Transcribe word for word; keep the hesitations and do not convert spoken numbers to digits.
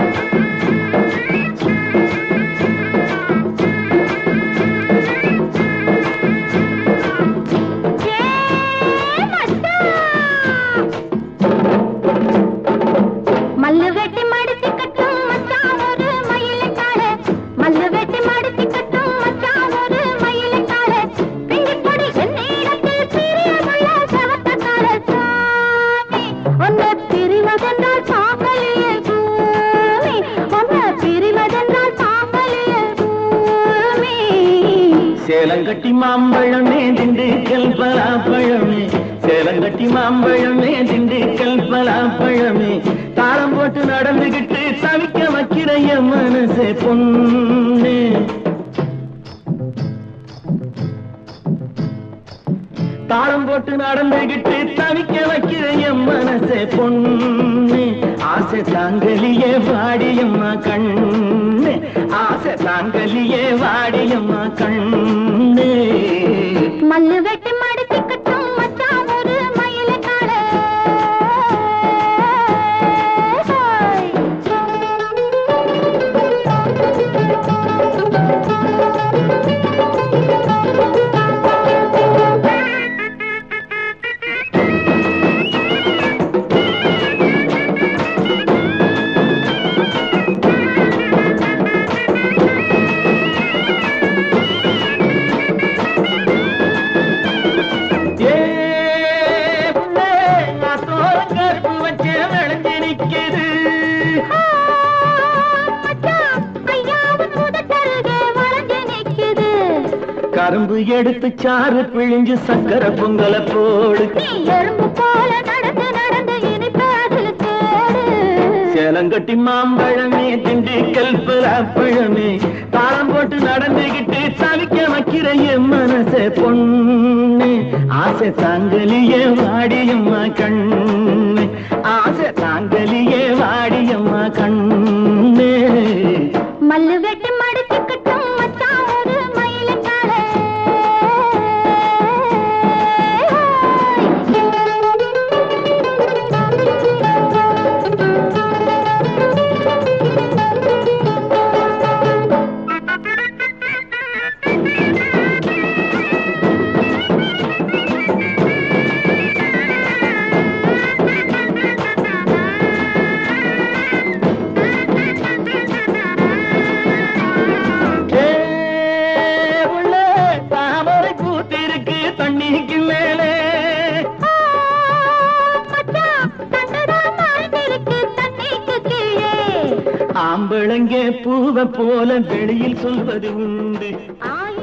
சேலங்கட்டி மாம்பழமே திண்டுக்கல் பலாப்பழமே சேலங்கட்டி மாம்பழமே திண்டுக்கல் பலாப்பழமே தாளம் போட்டு நடந்துகிட்டு தவிக்க வைக்கிற என் மனசே பொண்ணு தாளம் போட்டு நடந்துகிட்டு தவிக்க வைக்கிற என் மனசே பொண்ணு ஆசை தாங்கலியே வாடியம்மா கண்ணு ஆசை தாங்கலியே வாடியம்மா கண்ணு மல்லு வெட்டி மடிச்சுக்கட்டும் மச்சான் ஒரு மயில கால கரும்பு எடுத்து சாறு பிழிஞ்சு சக்கர பொங்கல போடு எறும்பு போல நடந்து நடந்து இனிப்பு அதில் தேடு சேலங்கட்டி மாம்பழமே திண்டுக்கல் பலாப்பழமே தாளம் போட்டு நடந்துகிட்டு தவிக்க வைக்கிற என் மனசே பொண்ணு ஆசை தாங்கலியே வாடியம்மா கண்ணு ஆசை தாங்கலியே வாடியம்மா கண்ணு மல்லு வெட்டி மடிச்சுக்கட்டும் மச்சான் ஒரு மயில கால ஆம்பளங்கே பூவை போல வெளியில் சொல்வது உண்டு.